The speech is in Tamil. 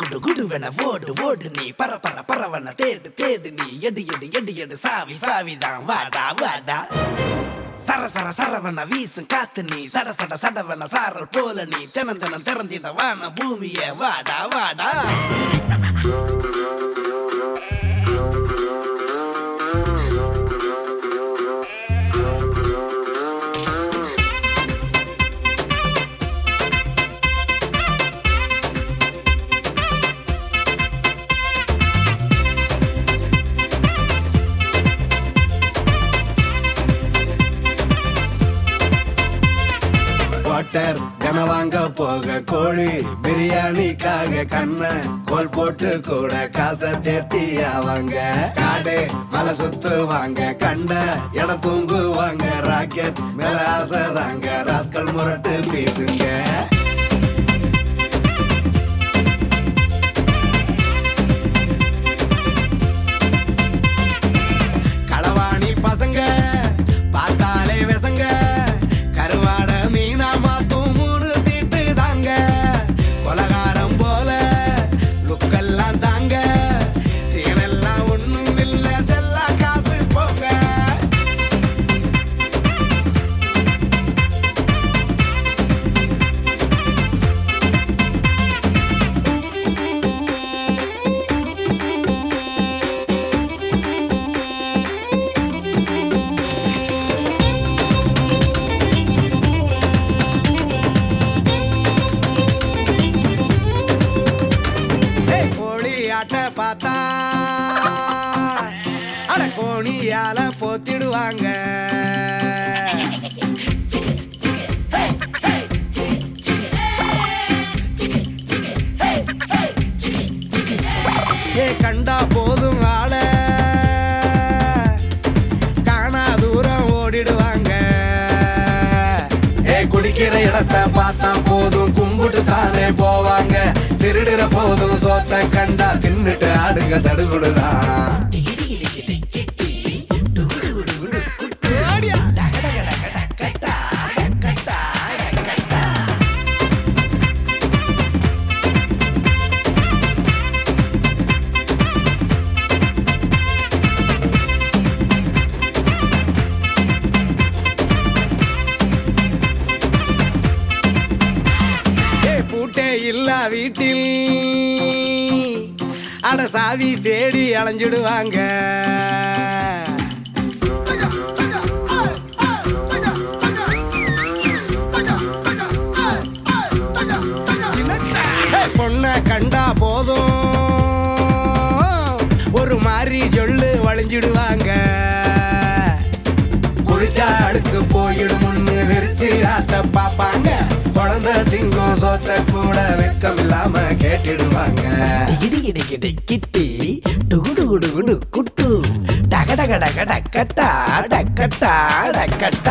குடு குடுவென ஓடு ஓடு நீ பரவன தேடு தேடு நீ எடு சாவி சாவிதான் வாடா வாடா சரவன வீசும் காத்து நீ சடவன சாரல் போல நீ தினம் திறந்திட வான பூமிய வாடா வாடா கனவாங்க போக கோழி பிரியாணிக்காக கண்ண கோல் போட்டு கூட காசை தேத்தி அவங்க காடு மலை சுத்துவாங்க கண்ட இடம் தூங்குவாங்க ராக்கெட் மேல ஆசைதாங்க ராஸ்கல் முரட்டு பேசுங்க களவாணி பசங்க பார்த்தாலே விசங்க கருவாட பார்த்தா அட கோணியால போத்திடுவாங்க கண்டா போதும் ஆள காணா தூரம் ஓடிடுவாங்க குடிக்கிற இடத்தை பார்த்தா போதும் கும்பிட்டு தானே போவாங்க திருடுற போதும் சோத்த கண்டா தின்னுட்டு ஆடுங்க சடுகுடுதான் இல்ல வீட்டில் அட சாவி தேடி அலைஞ்சிடுவாங்க பொண்ண கண்டா போதும் ஒரு மாதிரி சொல்லு வளைஞ்சிடுவாங்க குளிச்சா அடுக்கு போயிடும் முன்னு விரிச்சு ஆத்த பாப்பாங்க குழந்தை திங்கும் சோத்த கூட வெக்கம் இல்லாம கேட்டிடுவாங்க கிட்டி டுகுடு குட்டு டகடகடகட கட்டா டக்கட்டா டக்கட்டா